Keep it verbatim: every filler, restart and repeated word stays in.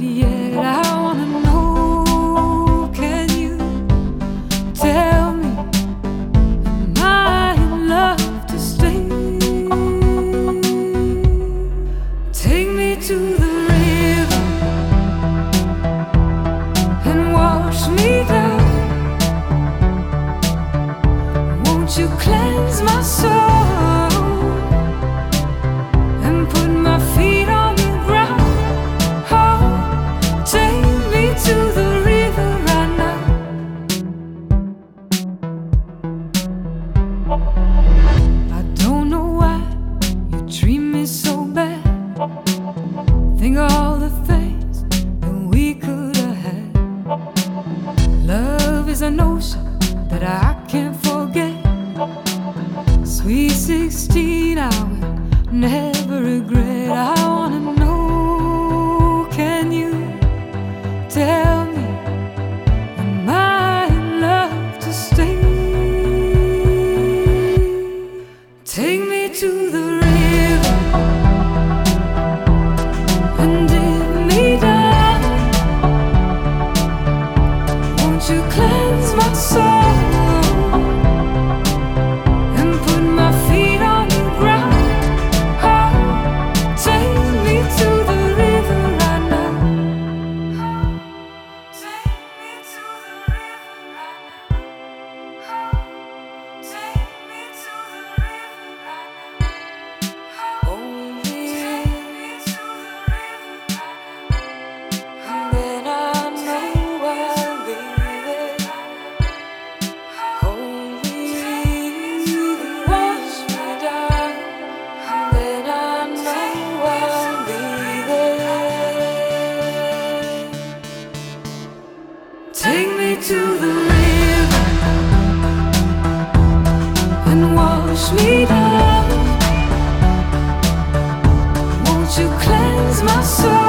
yet. I wanna know, can you tell me, am I in love to stay? Take me to the river and wash me down. Won't you cleanse my soul and put my feet on the ground? Oh, take me to the river right now. I don't know why you treat me so bad. Think of all the things that we could have had. Love is an ocean that I can't forget. Sweet sixteen, I will never regret. I wanna know, can you tell me, am I in love to stay? Take me to the river and dip me down. Won't you cleanse my soul? Take me to the river and wash me down. Won't you cleanse my soul?